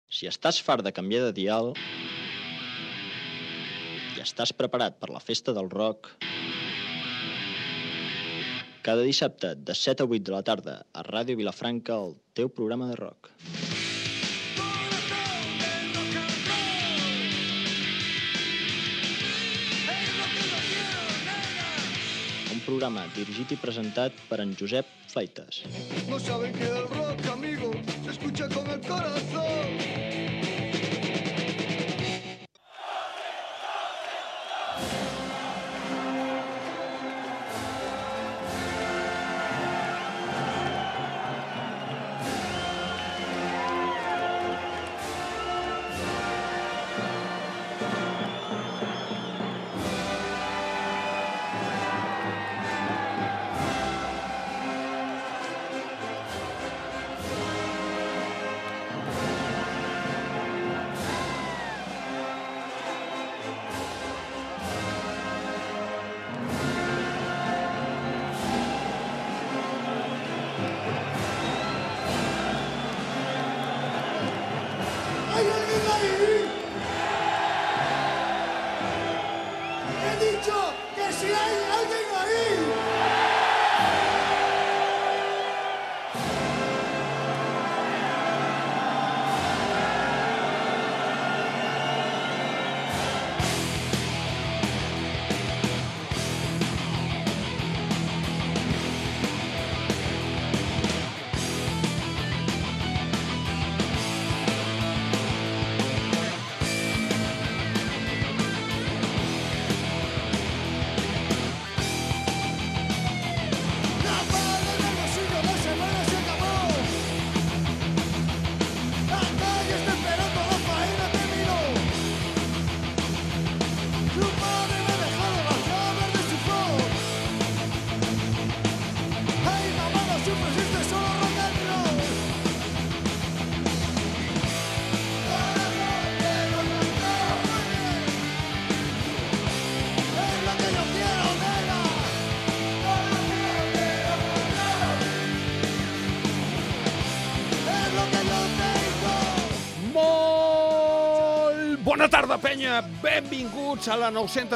Si estàs fart de canviar de dial i estàs preparat per la festa del rock, cada dissabte de 7 a 8 de la tarda a Ràdio Vilafranca, el teu programa de rock. Un programa dirigit i presentat per en Josep Fleitas. No saben que el rock, amigo, se escucha con el corazón. ¿Hay alguien ahí? He dicho que si hay alguien ahí. Bona tarda, penya! Benvinguts a la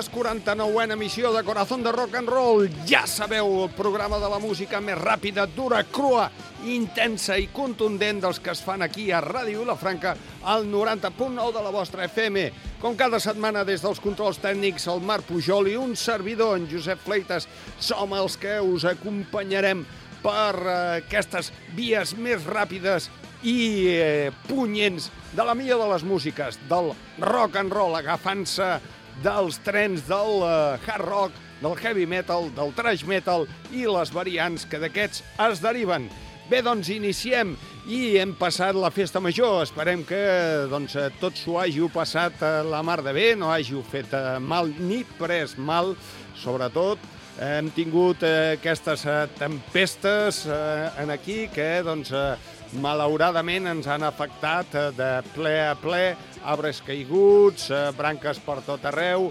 949a emissió de Corazón de Rock and Roll. Ja sabeu, el programa de la música més ràpida, dura, crua, intensa i contundent dels que es fan aquí a Ràdio Vilafranca, al 90.9 de la vostra FM. Com cada setmana, des dels controls tècnics, el Marc Pujol i un servidor, en Josep Fleitas, som els que us acompanyarem per aquestes vies més ràpides i punyents de la millor de les músiques, del rock and roll, agafant-se dels trens del hard rock, del heavy metal, del thrash metal i les variants que d'aquests es deriven. Bé, doncs iniciem i hem passat la festa major. Esperem que tots s'ho hàgiu passat la mar de bé, no hàgiu fet mal ni pres mal, sobretot. Hem tingut aquestes tempestes aquí que, malauradament ens han afectat de ple a ple, arbres caiguts, branques per tot arreu,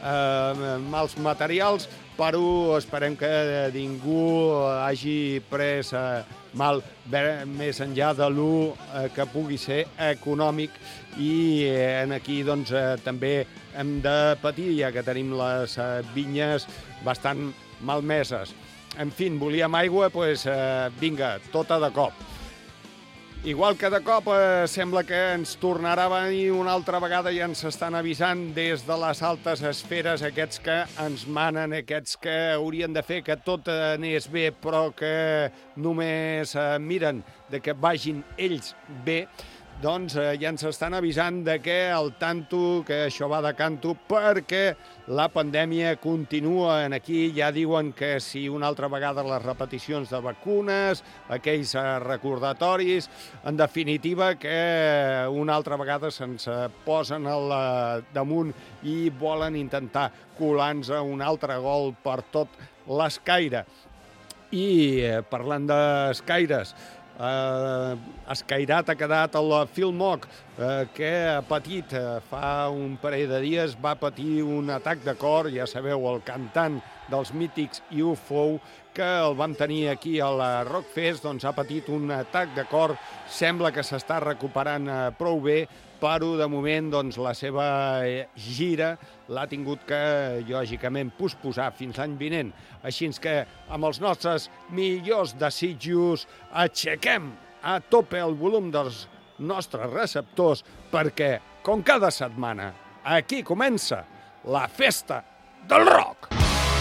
mals materials, però esperem que ningú hagi pres mal més enllà de lo que pugui ser econòmic i aquí també hem de patir, ja que tenim les vinyes bastant malmeses. En fi, volíem aigua, doncs vinga, tota de cop. Igual que de cop sembla que ens tornarà a venir una altra vegada i ens estan avisant des de les altes esferes aquests que ens manen, aquests que haurien de fer que tot anés bé però que només miren de que vagin ells bé. Doncs ja ens estan avisant de que el tanto, que això va de canto, perquè la pandèmia continua aquí. Ja diuen que si una altra vegada les repeticions de vacunes, aquells recordatoris, en definitiva que una altra vegada se'ns posen al damunt i volen intentar colar-nos un altre gol per tot l'escaire. I parlant d'escaires, escairat ha quedat el Phil Mogg, que ha patit fa un parell de dies, va patir un atac de cor, ja sabeu, el cantant dels mítics UFO, que el vam tenir aquí al Rockfest, doncs ha patit un atac de cor, sembla que s'està recuperant prou bé, però de moment doncs, la seva gira l'ha tingut que, lògicament, posposar fins l'any vinent. Així que, amb els nostres millors desitjos, aixequem a tope el volum dels nostres receptors perquè, com cada setmana, aquí comença la festa del rock!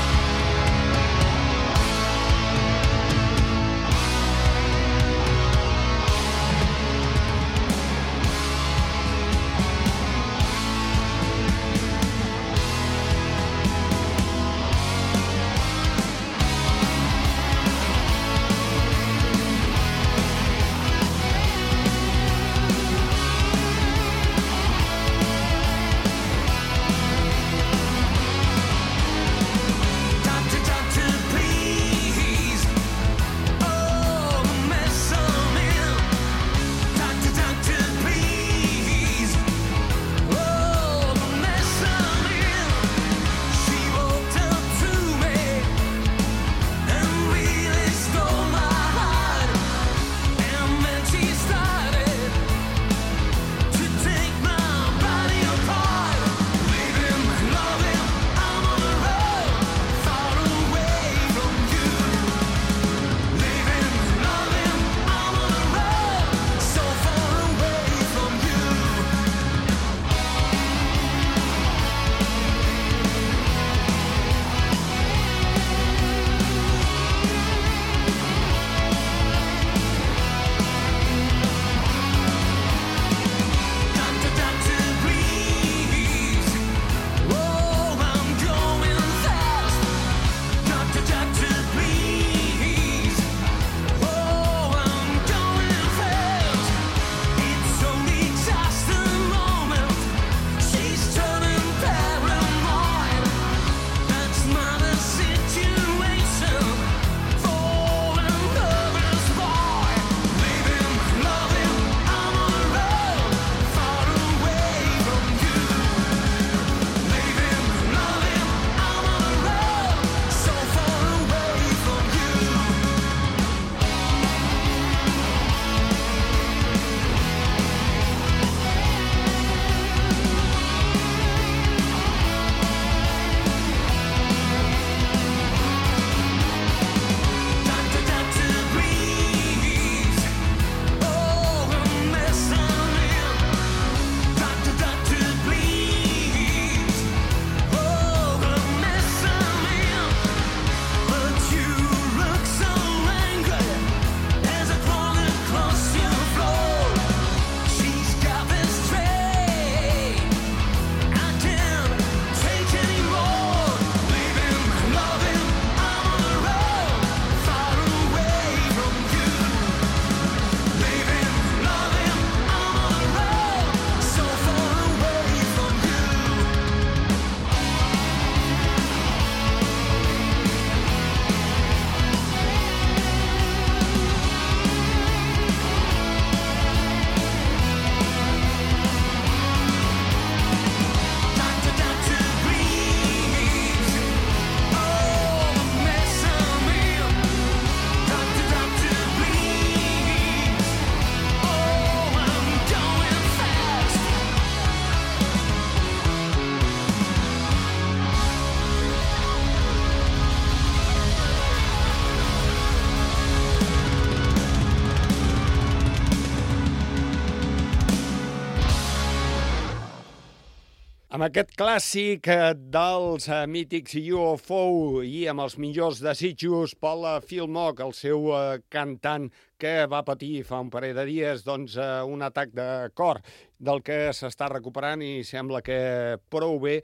Amb aquest clàssic dels mítics UFO i amb els millors desitjos, Paul Philmock, el seu cantant, que va patir fa un parell de dies un atac de cor del que s'està recuperant i sembla que prou bé.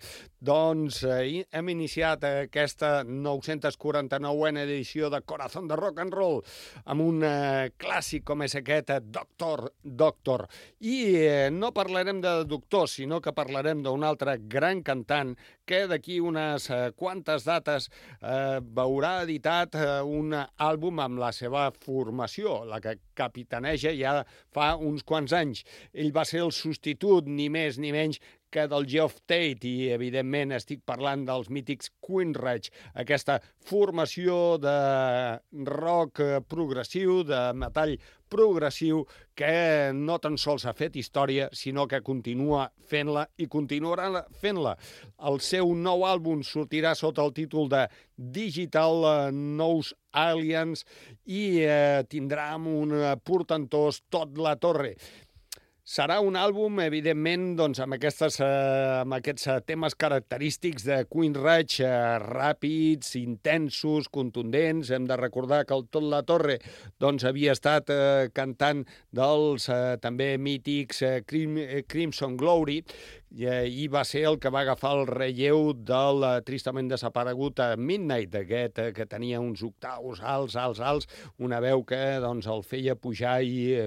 Hem iniciat aquesta 949a edició de Corazón de Rock and Roll amb un clàssic com és aquest Doctor. I no parlarem de doctors, sinó que parlarem d'un altre gran cantant que d'aquí unes quantes dates veurà editat un àlbum amb la seva formació, la que capitaneja ja fa uns quants anys. Ell va ser el substitut, ni més ni menys, que del Geoff Tate, i evidentment estic parlant dels mítics Queensrÿche, aquesta formació de rock progressiu, de metall progressiu, que no tan sols ha fet història, sinó que continua fent-la i continuarà fent-la. El seu nou àlbum sortirà sota el títol de Digital Nose Aliens i tindrà un portentós Tot La Torre. Serà un àlbum, evidentment, doncs, amb aquests temes característics de Queensrÿche, ràpids, intensos, contundents. Hem de recordar que el Tot La Torre doncs, havia estat cantant dels també mítics Crimson Glory, i va ser el que va agafar el relleu del tristament desaparegut Midnight, aquest que tenia uns octaus alts, una veu que doncs, el feia pujar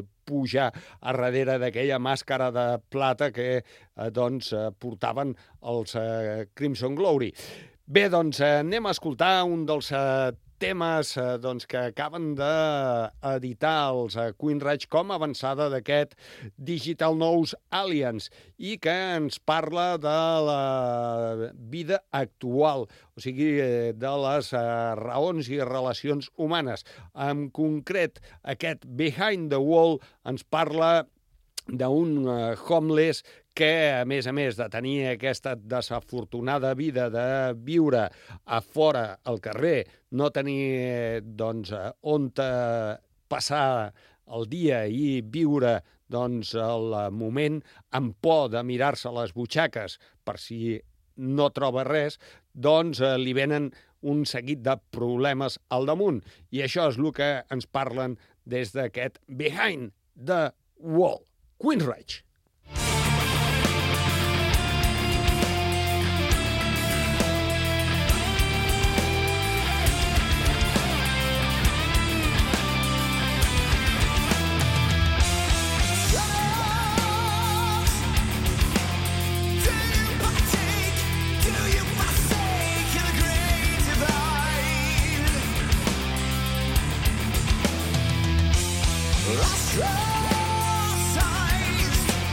a darrere d'aquella màscara de plata que doncs, portaven els Crimson Glory. Bé, doncs anem a escoltar un dels temes doncs, que acaben d'editar els Queensrÿche com a avançada d'aquest Digital Nose Aliens i que ens parla de la vida actual, o sigui, de les raons i relacions humanes. En concret, aquest Behind the Wall ens parla d'un homeless que, a més de tenir aquesta desafortunada vida de viure a fora al carrer, no tenir doncs, on passar el dia i viure doncs, el moment amb por de mirar-se les butxaques per si no troba res, doncs li venen un seguit de problemes al damunt. I això és el que ens parlen des d'aquest Behind the Wall. Queensrÿche. Ostracized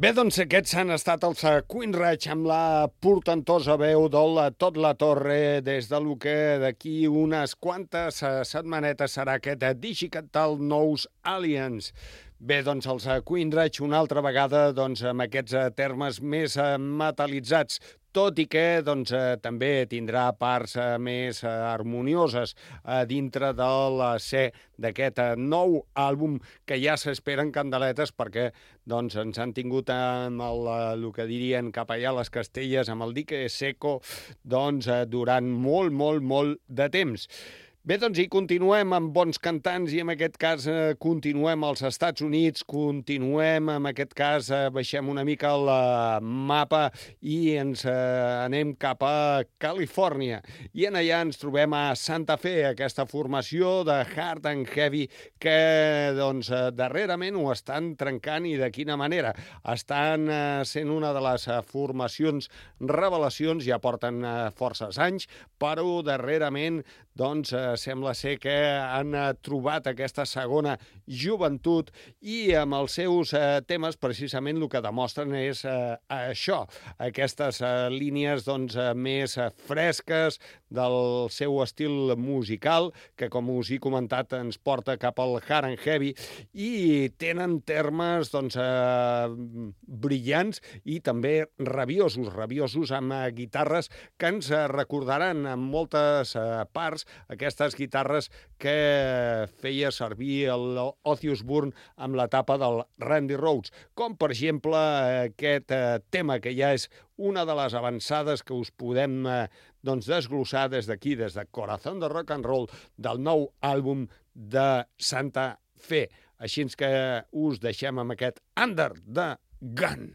Bé, doncs aquests han estat els Queensrÿche amb la portentosa veu del Todd La Torre des de lo que d'aquí unes quantes setmanetes serà aquest Digital Nous Aliens. Bé, doncs els Queensrÿche una altra vegada doncs, amb aquests termes més metalitzats, tot i que doncs, també tindrà parts més harmonioses dintre del ser d'aquest nou àlbum que ja s'esperen candeletes perquè doncs, ens han tingut amb el que dirien cap allà a les Castelles, amb el dique seco, doncs, durant molt de temps. Bé, doncs hi continuem amb bons cantants i en aquest cas continuem als Estats Units, continuem en aquest cas, baixem una mica el mapa i ens anem cap a Califòrnia. I en allà ens trobem a Santa Fe, aquesta formació de Hard and Heavy que doncs, darrerament ho estan trencant i de quina manera. Estan sent una de les formacions revelacions, ja porten forces anys, però darrerament doncs, sembla ser que han trobat aquesta segona joventut i amb els seus temes precisament el que demostren és això, aquestes línies doncs, més fresques del seu estil musical, que com us he comentat ens porta cap al Hard and Heavy i tenen termes doncs, brillants i també rabiosos amb guitarres que ens recordaran en moltes parts aquestes guitarres que feia servir l'Ozzy Osbourne amb l'etapa del Randy Rhoads, com per exemple aquest tema que ja és una de les avançades que us podem doncs, desglossar des d'aquí, des de Corazón de Rock and Roll, del nou àlbum de Santa Fe. Així que us deixem amb aquest Under the Gun.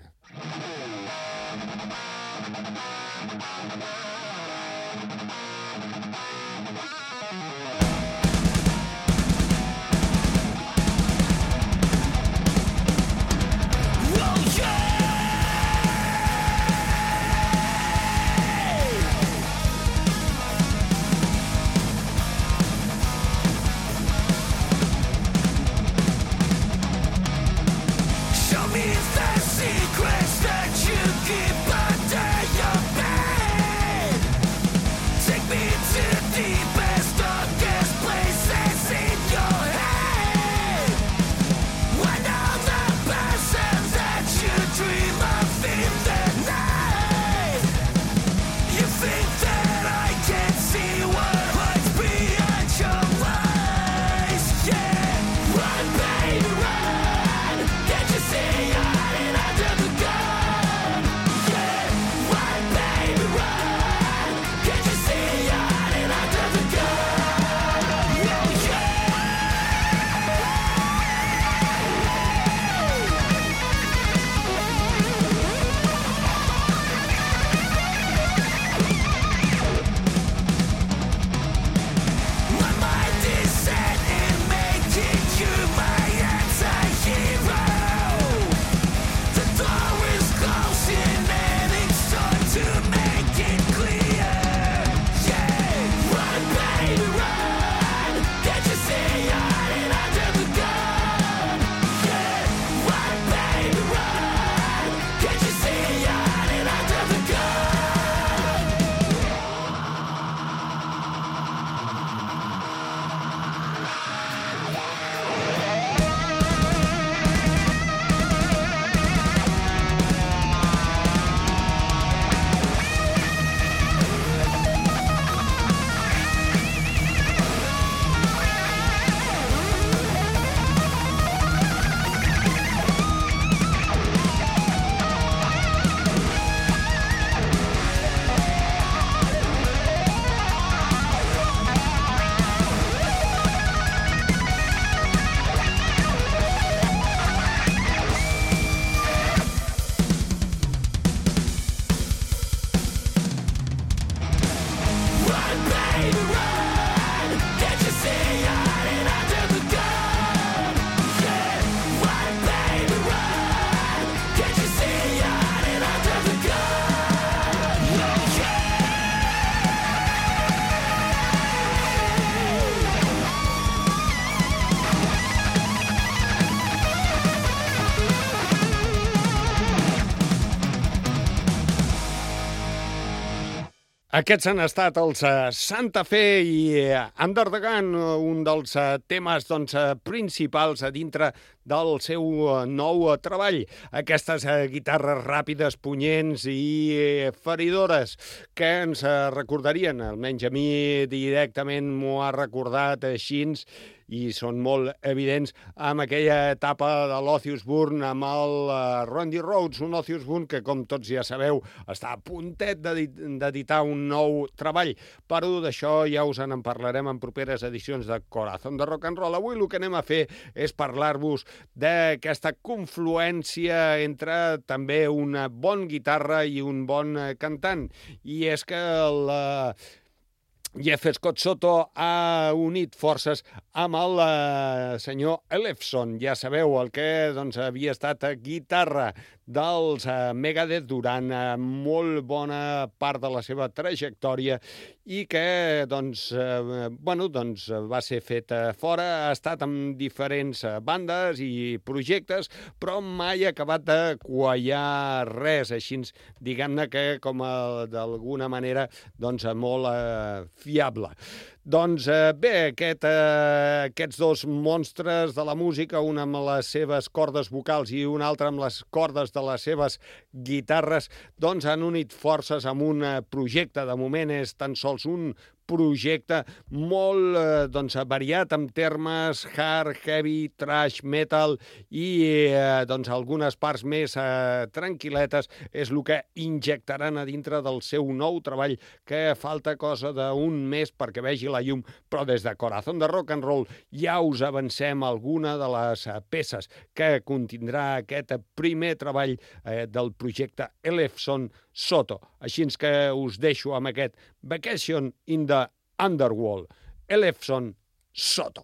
Show me the secrets that you keep under your bed. Take me to the deepest, darkest places in your head. What are the persons that you dream of in the night? You think that I can see what hides beyond your eyes? Yeah, run, baby, run. Can't you see you're hiding under the gun? Yeah, run, baby, run. Can't you see you're hiding under the gun? Oh, yeah. My mind is set in making you my anti-hero. The door is closing and it's time to make it clear. Yeah, run, baby, run. Can't you see you're hiding under the gun? Yeah, run, baby, run. Can't you see you're hiding under the gun? Run, baby, run. Can't you see you're hiding under the gun? Yeah, run, baby, run. Can't you see you're hiding under the gun? Oh, yeah. Aquests han estat els Santa Fe i Under the Gun, un dels temes principals a dintre del seu nou treball. Aquestes guitarres ràpides, punyents i feridores que ens recordarien, almenys a mi directament m'ho ha recordat així, i són molt evidents amb aquella etapa de l'Ozius Burn amb el Randy Rhoads, un Ozius Burn que, com tots ja sabeu, està a puntet d'editar un nou treball. Però d'això ja us en parlarem en properes edicions de Corazón de Rock and Roll. Avui el que anem a fer és parlar-vos d'aquesta confluència entre també una bona guitarra i un bon cantant. I és que Jeff Scott Soto ha unit forces amb el senyor Ellefson. Ja sabeu, el que havia estat guitarra dels Megadeth durant molt bona part de la seva trajectòria i que va ser fet fora, ha estat amb diferents bandes i projectes, però mai ha acabat de quallar res, així diguem-ne que com d'alguna manera molt fiable. Doncs bé, aquests dos monstres de la música, un amb les seves cordes vocals i un altre amb les cordes de les seves guitarres, han unit forces amb un projecte. De moment és tan sols un projecte molt variat en termes hard, heavy, thrash, metal i algunes parts més tranquil·letes és el que injectaran a dintre del seu nou treball, que falta cosa d'un mes perquè vegi la llum, però des de Corazón de Rock and Roll ja us avancem alguna de les peces que contindrà aquest primer treball del projecte Ellefson Soto. Així que us deixo amb aquest Vacation in the Underworld, Ellefson Soto.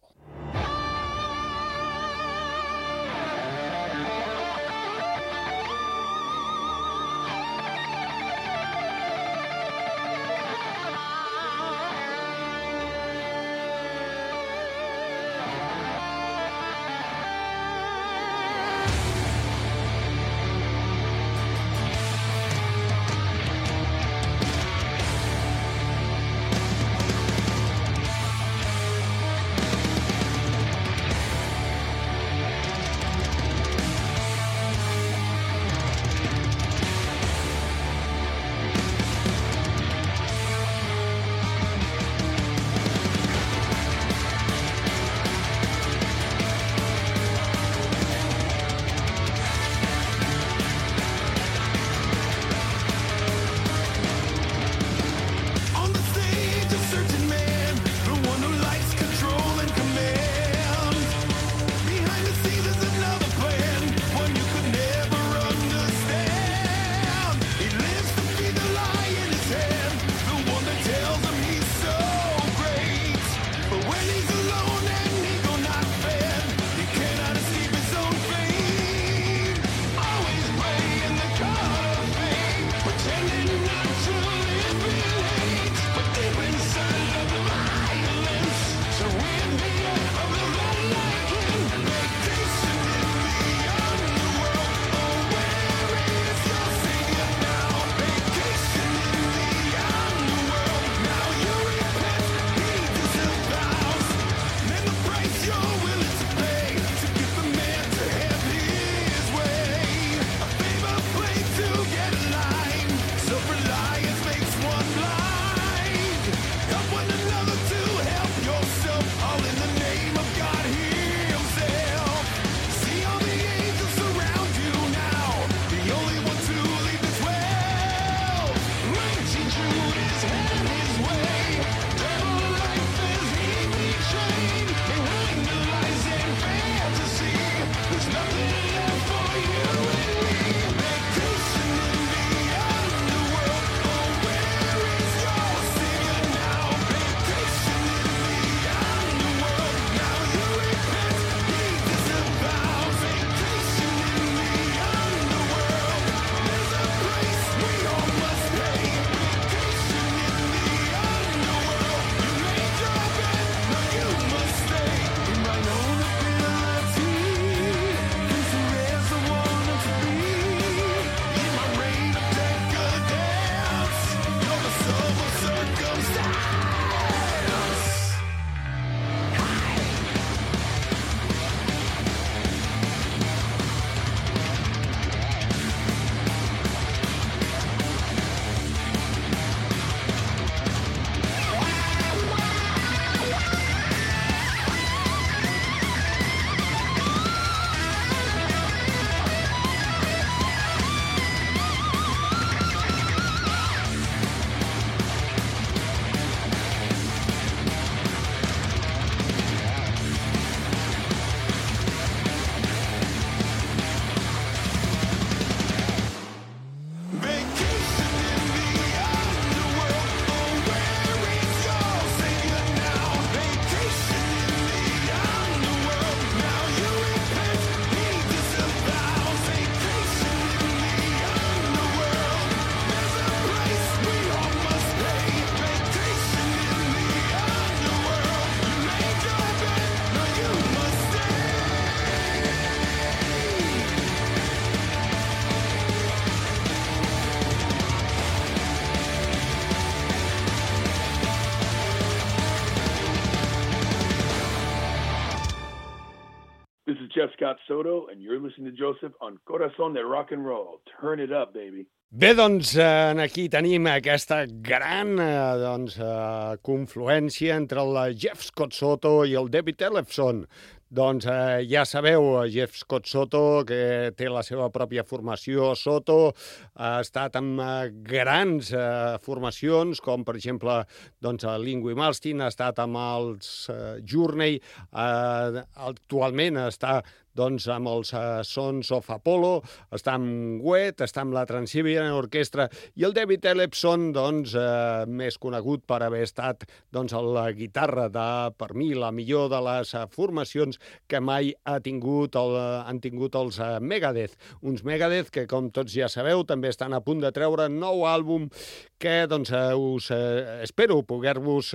Jeff Scott Soto, and you're listening to Joseph on Corazón de Rock and Roll. Turn it up, baby. Bé, doncs, aquí tenim aquesta gran confluència entre el Jeff Scott Soto i el David Ellefson. Doncs ja sabeu, Jeff Scott Soto, que té la seva pròpia formació, Soto, ha estat amb grans formacions, com per exemple l'Yngwie Malmsteen, ha estat amb els Journey, actualment està amb els Sons of Apollo, està amb Wet, està amb la Trans-Siberian Orchestra, i el David Ellefson, més conegut per haver estat la guitarra de, per mi, la millor de les formacions que mai han tingut els Megadeth. Uns Megadeth que, com tots ja sabeu, també estan a punt de treure nou àlbum que us espero poder-vos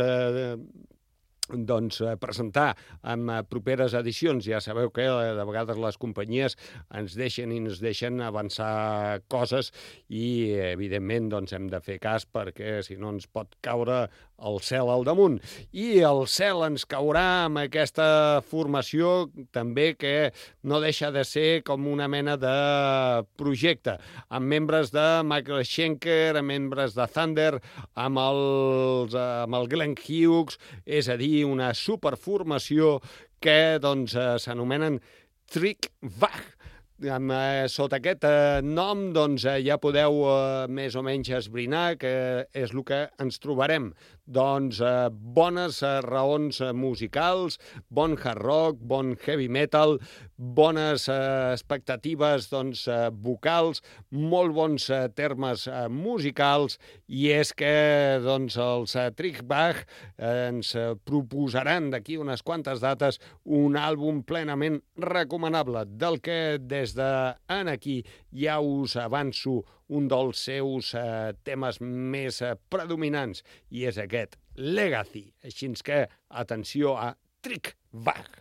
presentar en properes edicions. Ja sabeu que de vegades les companyies ens deixen avançar coses i, evidentment, hem de fer cas perquè si no ens pot caure el cel al damunt. I el cel ens caurà amb aquesta formació també que no deixa de ser com una mena de projecte, amb membres de Michael Schenker, amb membres de Thunder, amb el Glenn Hughes, és a dir, una superformació que s'anomenen Trick Bach. Sota aquest nom ja podeu més o menys esbrinar que és el que ens trobarem. Bones raons musicals, bon hard rock, bon heavy metal, bones expectatives vocals, molt bons termes musicals, i és que els Trick Bach ens proposaran d'aquí unes quantes dates un àlbum plenament recomanable, del que des d'aquí ja us avanço un dels seus temes més predominants, i és aquest, Legacy. Així que, atenció a Trick Bach.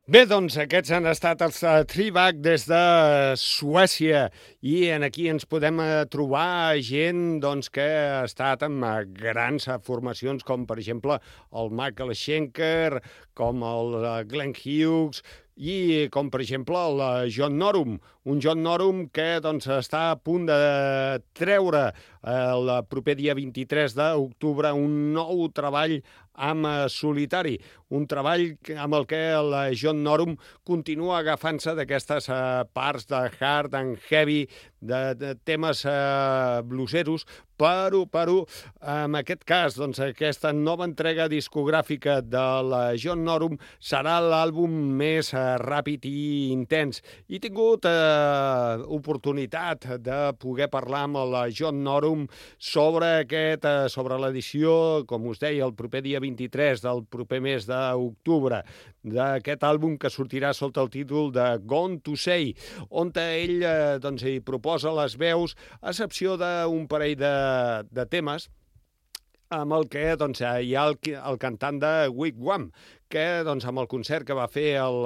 Bé, doncs aquests han estat els Trivac des de Suècia i aquí ens podem trobar gent doncs, que ha estat amb grans formacions com, per exemple, el Michael Schenker, com el Glenn Hughes i com, per exemple, el John Norum. Un John Norum que doncs, està a punt de treure el proper dia 23 d'octubre un nou treball amb solitari, un treball amb el que el John Norum continua agafant-se d'aquestes parts de hard and heavy, de temes blueseros, però en aquest cas, doncs, aquesta nova entrega discogràfica del John Norum serà l'àlbum més ràpid i intens. I he tingut oportunitat de poder parlar amb el John Norum sobre l'edició, com us deia, el proper dia 23 del proper mes d'octubre, d'aquest àlbum que sortirà sota el títol de Gone to Say, on ell doncs, hi proposa les veus, a excepció d'un parell de temes, amb el que doncs, hi ha el cantant de Wigwam, que doncs, amb el concert que va fer el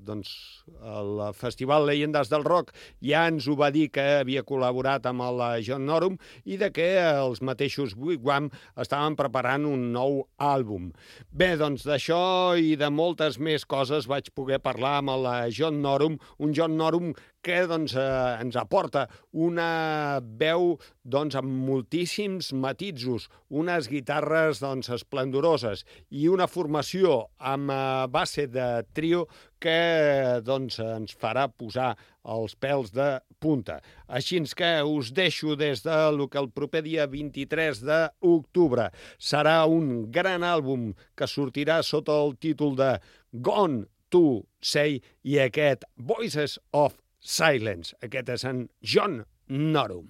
Festival Llegendes del Rock ja ens ho va dir que havia col·laborat amb el John Norum i de que els mateixos Wigwam estaven preparant un nou àlbum. Bé, doncs d'això i de moltes més coses vaig poder parlar amb el John Norum, un John Norum que doncs, ens aporta una veu doncs, amb moltíssims matisos, unes guitarres doncs, esplendoroses i una formació amb base de trio que doncs, ens farà posar els pèls de punta. Així que us deixo des del que el proper dia 23 d'octubre serà un gran àlbum que sortirà sota el títol de Gone to Say i aquest Voices of Silence. Aquest és en John Norum.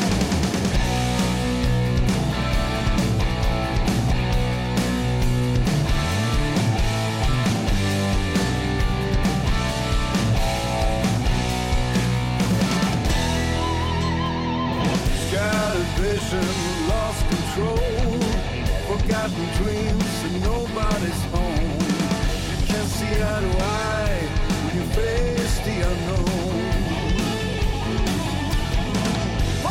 Lost control, forgotten dreams and nobody's home. You can't see eye to eye when you face the unknown.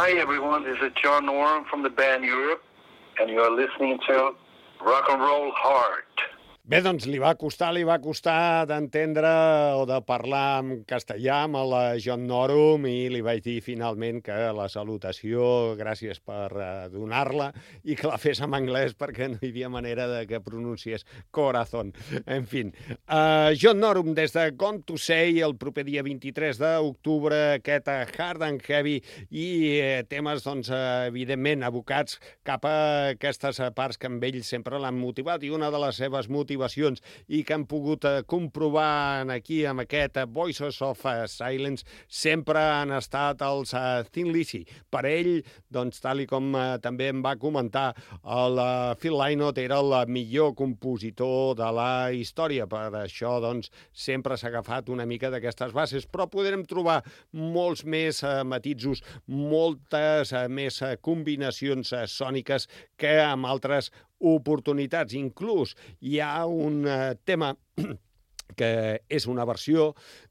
Hi everyone, this is John Norum from the band Europe, and you are listening to Rock and Roll Hard. Bé, doncs li va costar d'entendre o de parlar en castellà amb el John Norum i li vaig dir finalment que la salutació, gràcies per donar-la, i que la fes en anglès perquè no hi havia manera de que pronunciés corazón. En fi, John Norum des de Gone to Say el proper dia 23 d'octubre, aquest Hard and Heavy i temes, doncs, evidentment, abocats cap a aquestes parts que amb ell sempre l'han motivat i una de les seves motivacions i que han pogut comprovar aquí amb aquest Voices of Silence sempre han estat els Thin Lizzy. Per ell, doncs, tal com també em va comentar, el Phil Lynott era el millor compositor de la història. Per això, doncs, sempre s'ha agafat una mica d'aquestes bases, però podrem trobar molts més matisos, moltes més combinacions sòniques que amb altres oportunitats. Inclús hi ha un tema que és una versió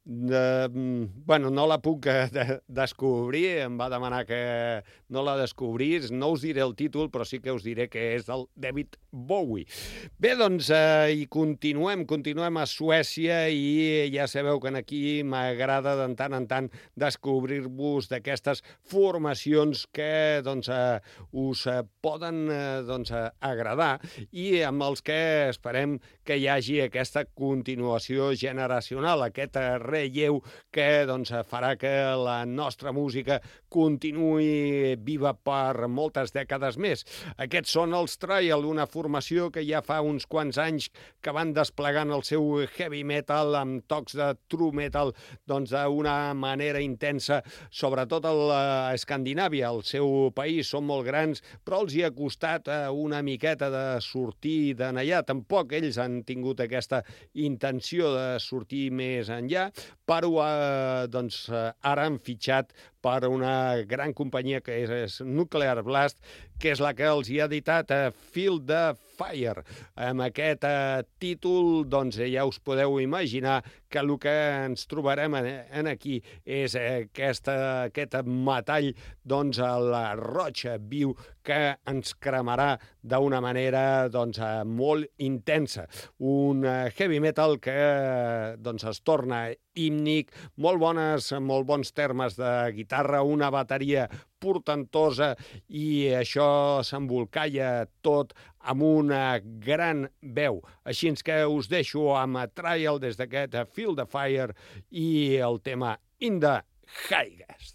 bueno, no la puc descobrir, em va demanar que no la descobrís, no us diré el títol, però sí que us diré que és del David Bowie. Bé, doncs, i continuem a Suècia i ja sabeu que aquí m'agrada de tant en tant descobrir-vos d'aquestes formacions que, doncs, us poden, doncs, agradar i amb els que esperem que hi hagi aquesta continuació generacional, aquest relleu que, doncs, farà que la nostra música continuï viva per moltes dècades més. Aquests són els Trial, una formació que ja fa uns quants anys que van desplegant el seu heavy metal amb tocs de true metal, doncs, d'una manera intensa, sobretot a Escandinàvia, el seu país, són molt grans, però els hi ha costat una miqueta de sortir d'enllà. Tampoc ells han tingut aquesta intenció de sortir més enllà, però doncs, ara han fitxat per una gran companyia que és Nuclear Blast, que és la que els hi ha editat Feel the Fire. Amb aquest títol, doncs, ja us podeu imaginar que el que ens trobarem aquí és aquest metall, doncs, el roig viu que ens cremarà d'una manera, doncs, molt intensa. Un heavy metal que, doncs, es torna hímnic, molt bons termes de guitarra, una bateria portentosa i això s'embolcalla tot amb una gran veu. Així que us deixo amb Trial des d'aquest Feel the Fire i el tema In the Highest.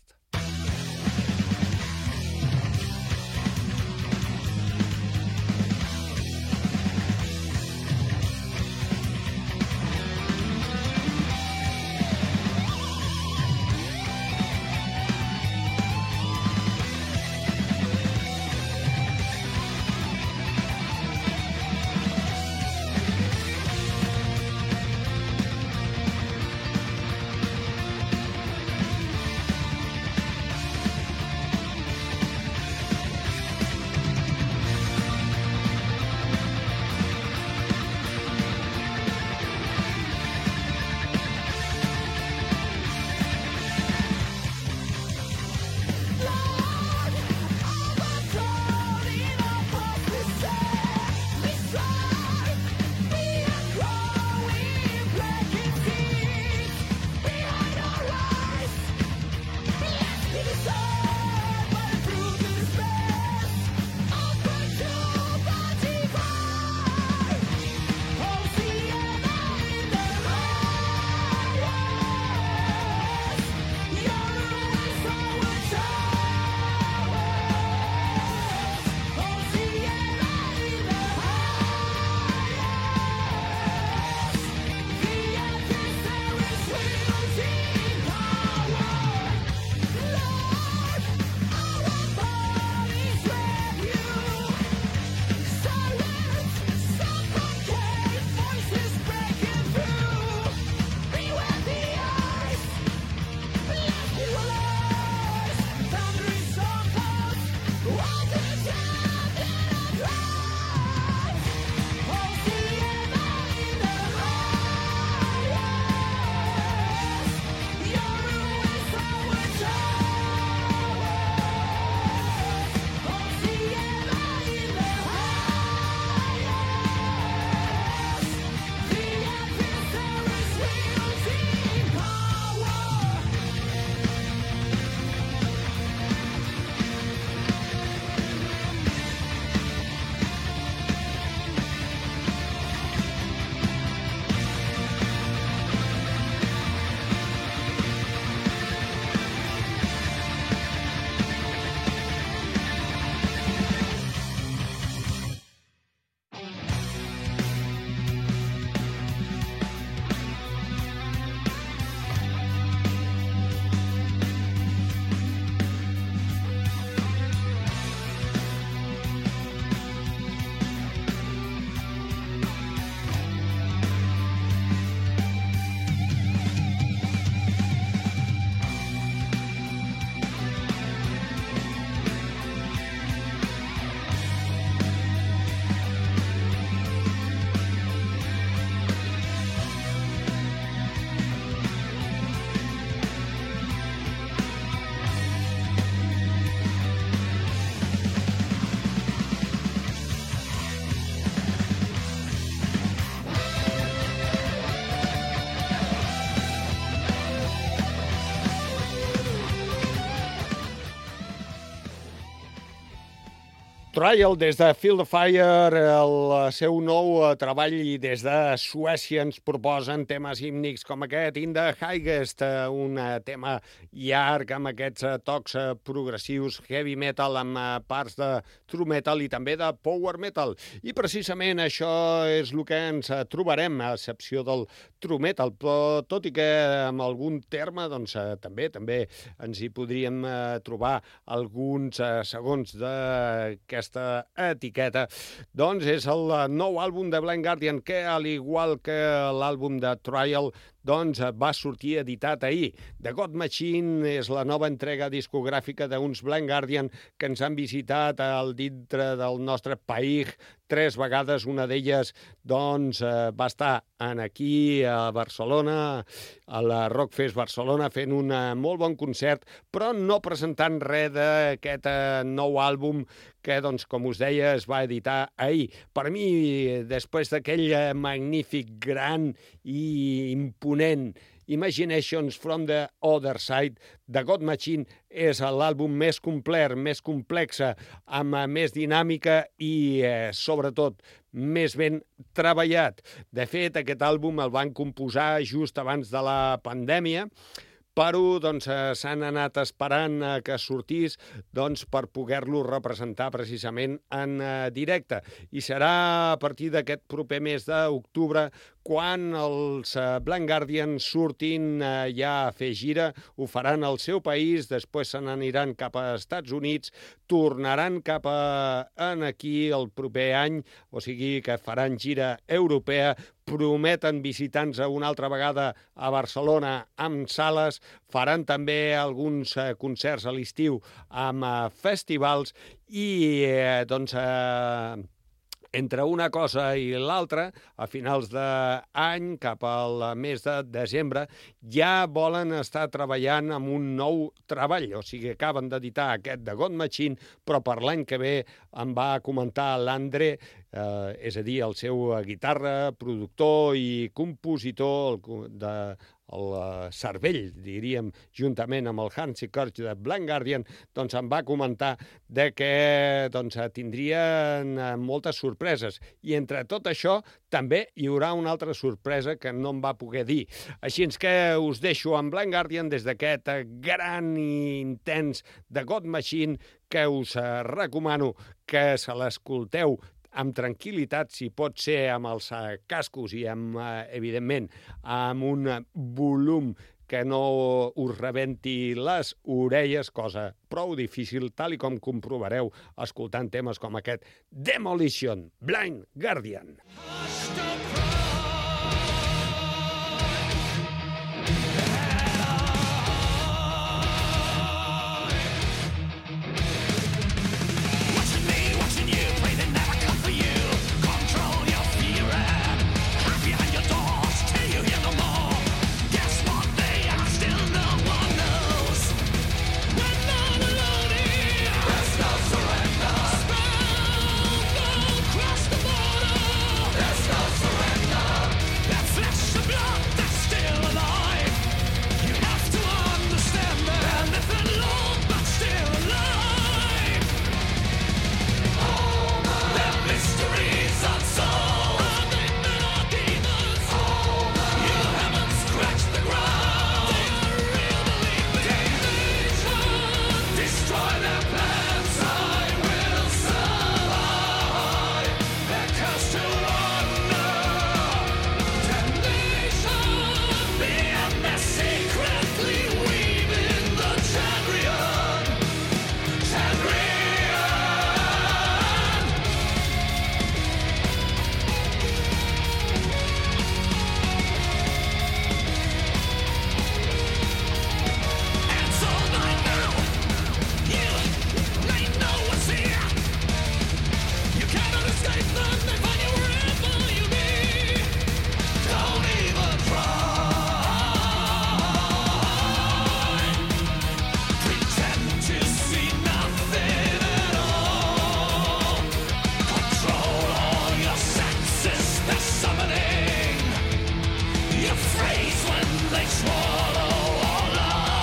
Trial des de Field of Fire, el seu nou treball, i des de Suècia ens proposen temes hímnics com aquest, In the Highest, un tema llarg amb aquests tocs progressius, heavy metal amb parts de true metal i també de power metal. I precisament això és el que ens trobarem, a excepció del true metal, però tot i que amb algun terme doncs, també ens hi podríem trobar alguns segons d'aquesta etiqueta. Doncs és el nou àlbum de Blind Guardian que, al igual que l'àlbum de Trial, doncs va sortir editat ahir. The God Machine és la nova entrega discogràfica d'uns Blind Guardian que ens han visitat al dintre del nostre país 3 vegades. Una d'elles doncs, va estar aquí a Barcelona, a la Rockfest Barcelona, fent un molt bon concert, però no presentant res d'aquest nou àlbum que, doncs, com us deia, es va editar ahir. Per mi, després d'aquell magnífic, gran i imponent Imaginations from the Other Side, The God Machine és l'àlbum més complet, més complex, amb més dinàmica i, sobretot, més ben treballat. De fet, aquest àlbum el van composar just abans de la pandèmia, però doncs, s'han anat esperant que sortís doncs, per poder-lo representar precisament en directe. I serà a partir d'aquest proper mes d'octubre quan els Blind Guardian surtin ja a fer gira, ho faran al seu país, després se n'aniran cap a Estats Units, tornaran cap aquí el proper any, o sigui que faran gira europea, prometen visitar-nos una altra vegada a Barcelona amb sales, faran també alguns concerts a l'estiu amb festivals i doncs entre una cosa i l'altra, a finals d'any, cap al mes de desembre, ja volen estar treballant amb un nou treball. O sigui, acaben d'editar aquest The God Machine, però per l'any que ve em va comentar l'André, és a dir, el seu guitarra, productor i compositor el cervell, diríem, juntament amb el Hansi Kurch de Blind Guardian, doncs em va comentar que tindrien moltes sorpreses. I entre tot això també hi haurà una altra sorpresa que no em va poder dir. Així que us deixo amb Blind Guardian des d'aquest gran i intens The God Machine que us recomano que se l'escolteu amb tranquil·litat, si pot ser amb els cascos i amb, evidentment, amb un volum que no us rebenti les orelles, cosa prou difícil, tal i com comprovareu escoltant temes com aquest Demolition, Blind Guardian.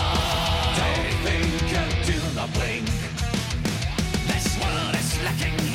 This world is lacking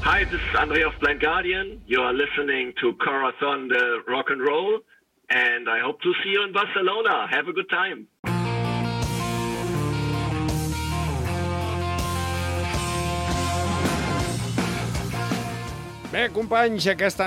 Hi, this is Andre of Blind Guardian. You are listening to Corazon de Rock and Roll, and I hope to see you in Barcelona. Have a good time. Bé, companys, aquesta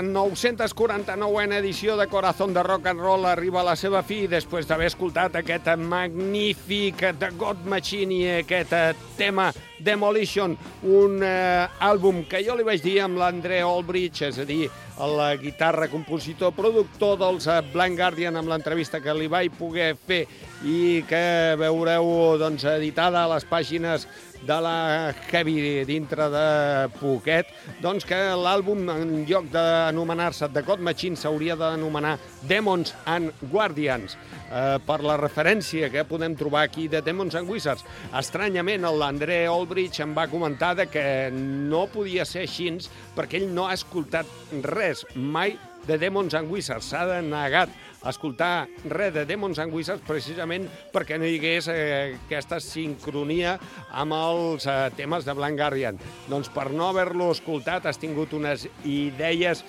949a edició de Corazón de Rock and Roll arriba a la seva fi després d'haver escoltat aquest magnífic The God Machine i aquest tema Demolition, un àlbum que jo li vaig dir amb l'André Olbrich, és a dir, la guitarra, compositor, productor dels Blind Guardian, amb l'entrevista que li vaig poder fer i que veureu doncs, editada a les pàgines de la Heavy dintre de poquet, doncs que l'àlbum, en lloc d'anomenar-se The God Machine, s'hauria d'anomenar Demons and Guardians, per la referència que podem trobar aquí de Demons and Wizards. Estranyament, l'André Olbrich em va comentar que no podia ser així perquè ell no ha escoltat res mai de Demons and Wizards. S'ha negat a escoltar res de Demons and Wizards precisament perquè no hi hagués aquesta sincronia amb els temes de Blind Guardian. Doncs per no haver-lo escoltat has tingut unes idees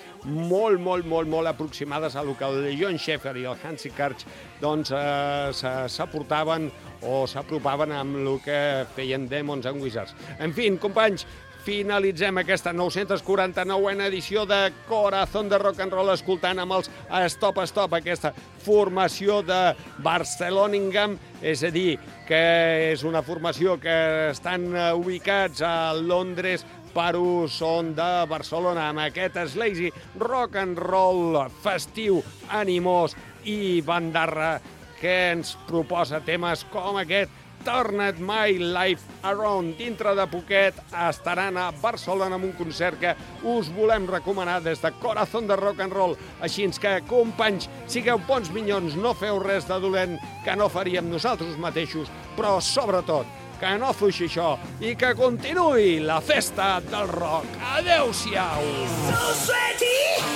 molt aproximades a lo que el John Schaeffer i el Hansi Karch doncs s'aportaven o s'apropaven amb el que feien Demons and Wizards. En fi, companys, finalitzem aquesta 949a edició de Corazón de Rock and Roll escoltant amb els Stop Stop, aquesta formació de Barceloningham, és a dir, que és una formació que estan ubicats a Londres, però són de Barcelona, amb aquest Slazy rock and roll festiu, animós i bandarra que ens proposa temes com aquest Turned My Life Around. Dintre de poquet estaran a Barcelona amb un concert que us volem recomanar des de Corazón de Rock and Roll. Així que, companys, sigueu bons minyons, no feu res de dolent que no faríem nosaltres mateixos, però sobretot que no fluixi això i que continuï la festa del rock. Adéu-siau! So sweaty,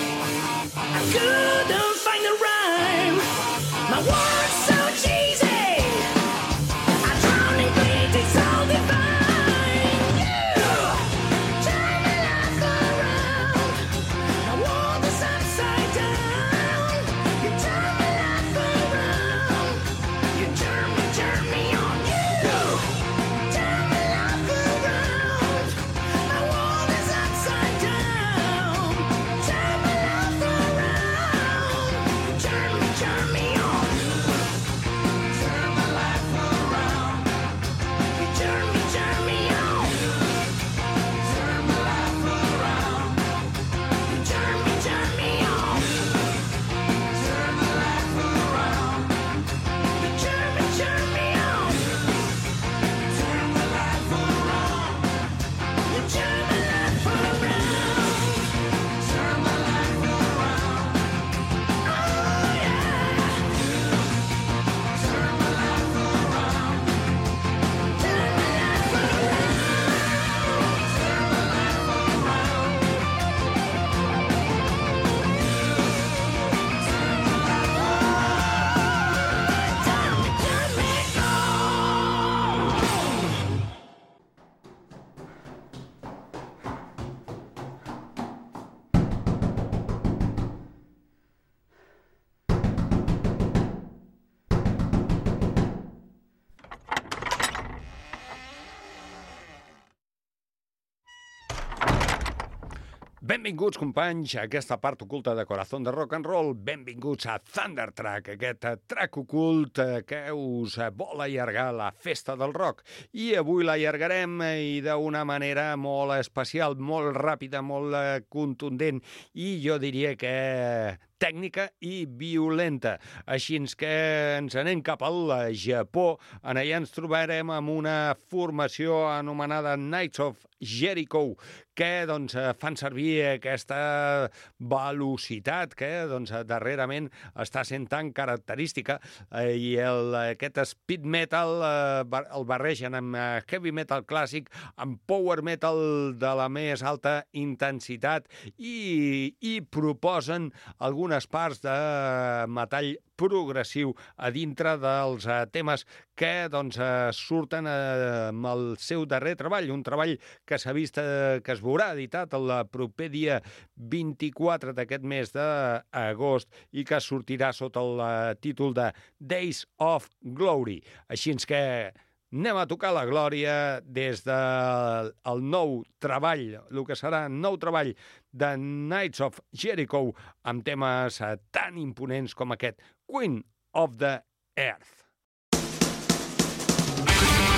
I couldn't find the rhyme. My words so cheesy, I drown in critics all divine. You turn my life around, my world is upside down. You turn my life around, you turn me on. You turn my life around, my world is upside down. Turn my life around, turn me on. Turn my life around, you turn me on. Turn my life around, you turn me on. Turn my life around, you turn me on. Turn my life around, you turn my life around. Turn my life around, oh yeah. Turn my life around, turn my life around. Turn my life around, turn me on. Benvinguts, companys, a aquesta part oculta de Corazón de Rock and Roll. Benvinguts a Thunder Track, aquest track ocult que us vol allargar la festa del rock. I avui l'allargarem i d'una manera molt especial, molt ràpida, molt contundent i jo diria que tècnica i violenta. Així que ens anem cap al Japó. En allà ens trobarem amb una formació anomenada Knights of Jericho, que doncs, fan servir aquesta velocitat que doncs, darrerament està sent tan característica i aquest speed metal el barregen amb heavy metal clàssic, amb power metal de la més alta intensitat i proposen algunes algunes parts de metall progressiu a dintre dels temes que surten amb el seu darrer treball, un treball que s'ha vist que es veurà editat el proper dia 24 d'aquest mes d'agost i que sortirà sota el títol de Days of Glory. Així que anem a tocar la glòria des del nou treball, el que serà nou treball de Knights of Jericho, amb temes tan imponents com aquest, Queen of the Earth.